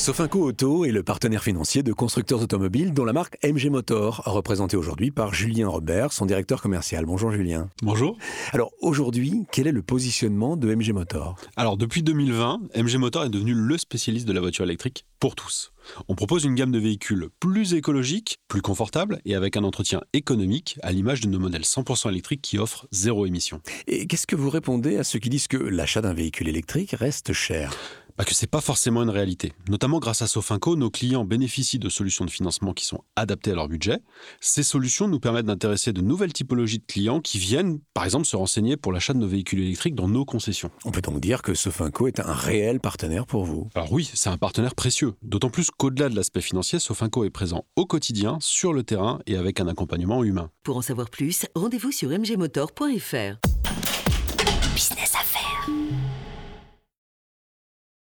Sofinco Auto est le partenaire financier de constructeurs automobiles dont la marque MG Motor, représentée aujourd'hui par Julien Robert, son directeur commercial. Bonjour Julien. Bonjour. Alors aujourd'hui, quel est le positionnement de MG Motor ? Alors depuis 2020, MG Motor est devenu le spécialiste de la voiture électrique pour tous. On propose une gamme de véhicules plus écologiques, plus confortables et avec un entretien économique à l'image de nos modèles 100% électriques qui offrent zéro émission. Et qu'est-ce que vous répondez à ceux qui disent que l'achat d'un véhicule électrique reste cher ? Que c'est pas forcément une réalité. Notamment grâce à Sofinco, nos clients bénéficient de solutions de financement qui sont adaptées à leur budget. Ces solutions nous permettent d'intéresser de nouvelles typologies de clients qui viennent, par exemple, se renseigner pour l'achat de nos véhicules électriques dans nos concessions. On peut donc dire que Sofinco est un réel partenaire pour vous. Alors oui, c'est un partenaire précieux. D'autant plus qu'au-delà de l'aspect financier, Sofinco est présent au quotidien, sur le terrain et avec un accompagnement humain. Pour en savoir plus, rendez-vous sur mgmotor.fr. Business à faire.